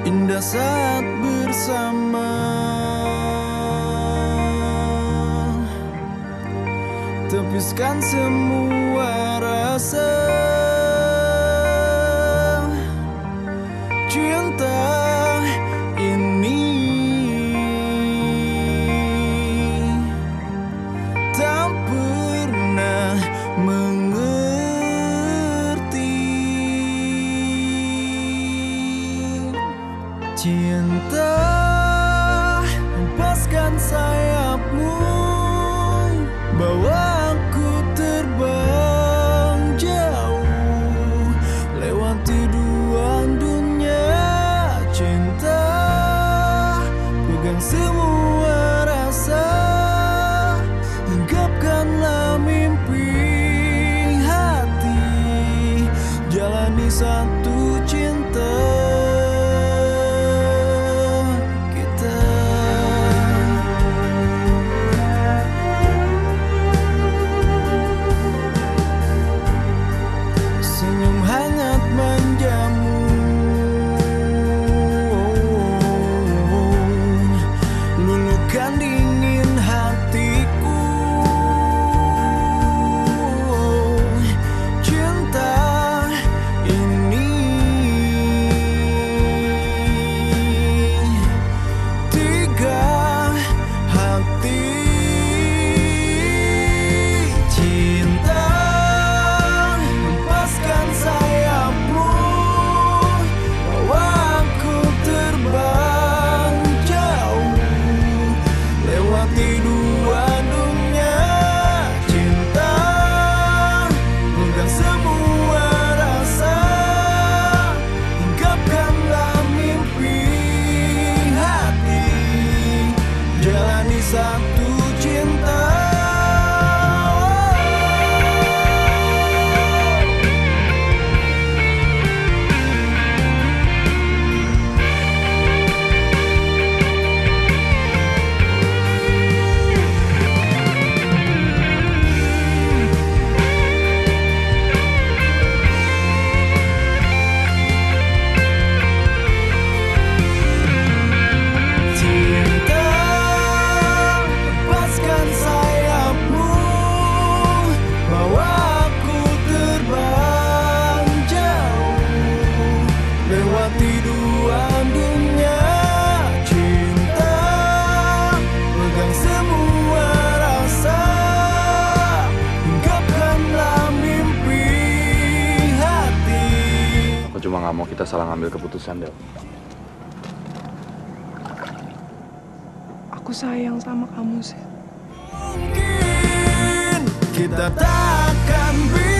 Indah saat bersama, tepiskan semua rasa. Cinta ini tak pernah mengerti. Cinta, lepaskan sayapmu, bawa aku terbang jauh, lewati dua dunia. Cinta, pegang semua rasa, genggapkanlah mimpi hati, jalani satu cinta. Senyum hangat menjamu, luluhkan dingin hatiku. Cinta ini tiga hati. Cinta, lepaskan sayapmu, bawa aku terbang jauh, lewati dua dunia. Cinta, pegang semua rasa, genggapkanlah mimpi hati, jalani satu cinta. Cinta, lepaskan sayapmu, bawa aku terbang jauh, lewati dua dunia. Cinta, pegang semua rasa, genggapkanlah mimpi hati. Aku cuma nggak mau kita salah ngambil keputusan, Del. Aku sayang sama kamu, Seth. Mungkin kita takkan bisa